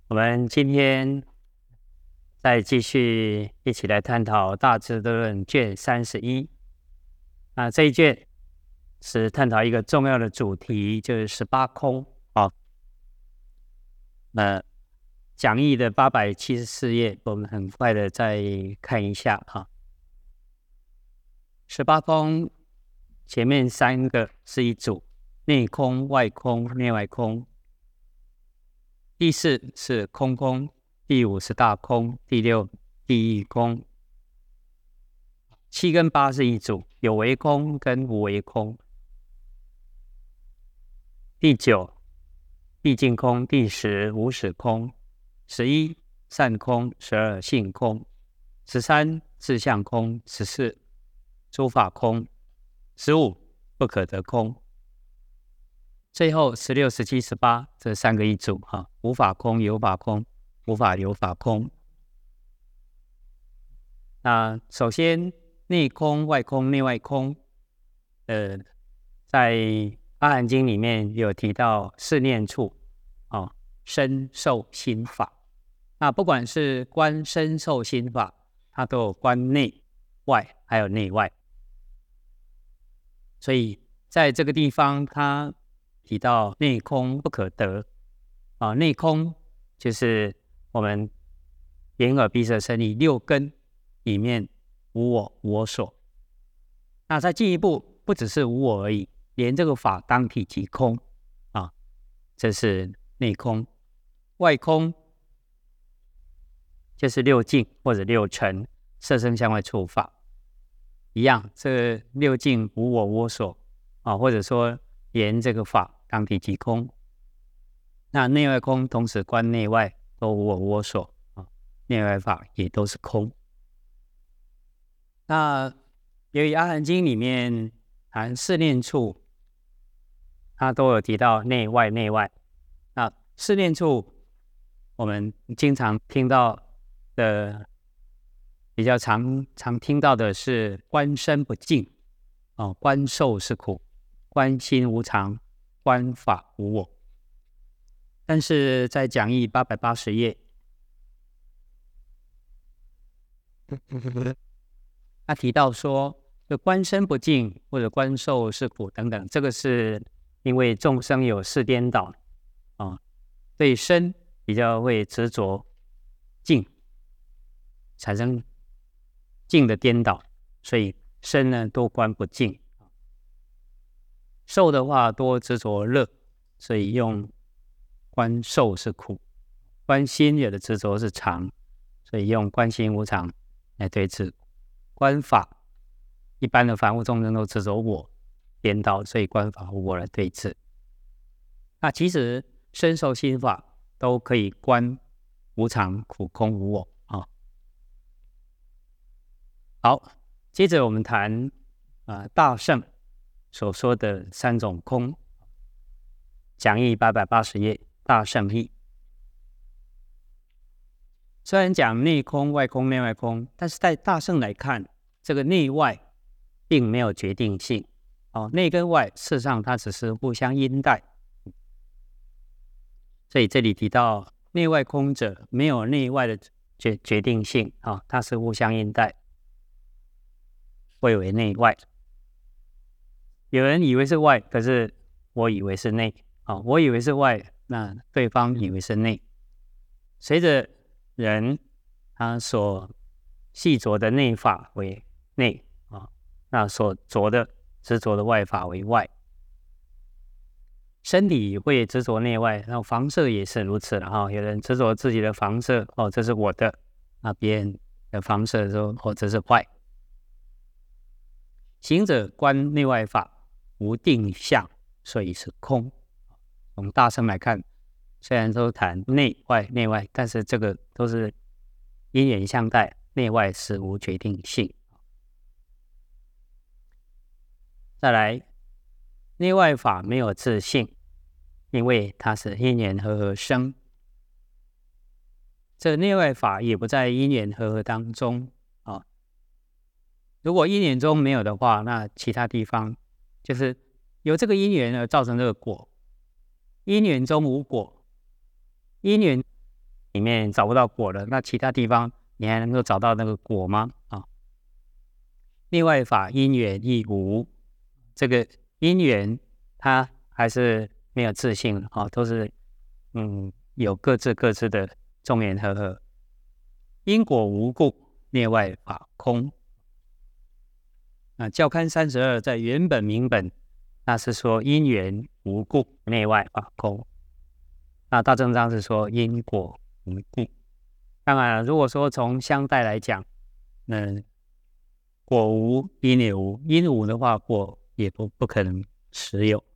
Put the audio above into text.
我们今天再继续一起来探讨《大智度论》卷31。这一卷是探讨一个重要的主题，就是18空。讲义的874页，我们很快的再看一下18空前面3个是一组，内空、外空、内外空。第4是空空，第5是大空，第6地狱空。7跟8是一组，有为空跟无为空。第9毕竟空，第10无始空，11善空，12性空，13自相空，14诸法空，15不可得空。最后16、17、18这3个一组无法空、有法空、无法有法空。那首先内空、外空、内外空，在《阿含经》里面有提到四念处身受心法。那不管是观身受心法，它都有观内外还有内外。所以在这个地方它提到内空不可得内空就是我们眼耳鼻舌身意6根里面无我无我所。那再进一步，不只是无我而已，连这个法当体即空这是内空。外空就是6境或者6尘，色声香味触法一样，这6境无我无我所或者说连这个法当体即空。那内外空同时观内外都无我无我所内外法也都是空。那由于阿含经里面含四念处，它都有提到内外内外。那四念处我们经常听到的，比较常听到的是观身不净观受是苦，观心无常，观法无我。但是在讲义880页他提到说，这观身不净或者观受是苦等等，这个是因为众生有四颠倒对身比较会执着净，产生净的颠倒，所以身呢多观不净。受的话多执着乐，所以用观受是苦。观心有的执着是常，所以用观心无常来对治。观法一般的凡夫众生都执着我颠倒，所以观法无我来对治。那其实身受心法都可以观无常、苦、空、无我好，接着我们谈大乘所说的3种空。讲义880页大乘义。虽然讲内空、外空、内外空，但是在大乘来看，这个内外并没有决定性内跟外事实上它只是互相因带。所以这里提到内外空者没有内外的决定性它是互相因带，谓为内外。有人以为是外，可是我以为是内我以为是外，那对方以为是内。随着人他所细着的内法为内那所执着的外法为外。身体会执着内外，然后房舍也是如此了有人执着自己的房舍这是我的，那别人的房舍说这是外。行者观内外法无定相，所以是空。从大乘来看，虽然都谈内外内外，但是这个都是因缘相待，内外是无决定性。再来，内外法没有自性，因为它是因缘和合生。这内外法也不在因缘和合当中如果因缘中没有的话，那其他地方就是由这个因缘而造成这个果。因缘中无果，因缘里面找不到果了，那其他地方你还能够找到那个果吗？内外法因缘亦无，这个因缘它还是没有自性的都是有各自的众缘和合。因果无故，内外法空。教刊32在原本明本，那是说因缘无故，内外法空。那大正章是说因果无故。当然如果说从相待来讲，果无因也无，因无的话，果也不可能实有。